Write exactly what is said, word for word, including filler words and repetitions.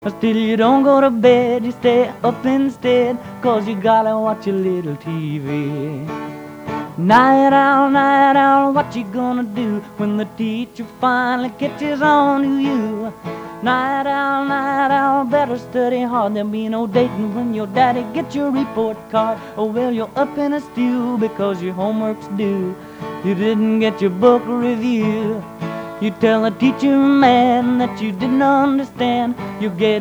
Still you don't go to bed, you stay up instead, 'cause you gotta watch a little T V. Night owl, night owl, what you gonna do when the teacher finally catches on to you? Night owl, night owl, better study hard. There'll be no dating when your daddy gets your report card. Oh well, you're up in a stew because your homework's due. You didn't get your book review. You tell a teacher, man, that you didn't understand. You get